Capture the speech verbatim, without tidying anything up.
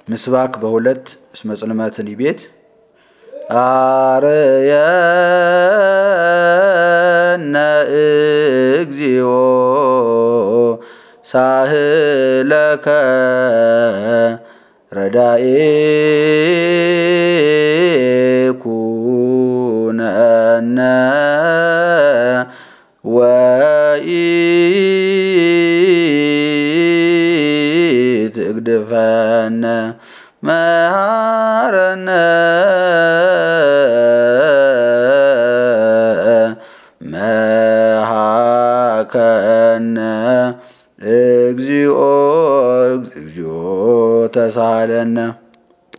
ምስባክ በሁለት እስመ ጽልመትን ይቤት አርየነ እግዚኦ ሳህለከ ረዳኤ ኩነነ ወኢትግድፈነ መሐረነ መሐከነ እግዚኦ እግዚኦ ተሳሃለነ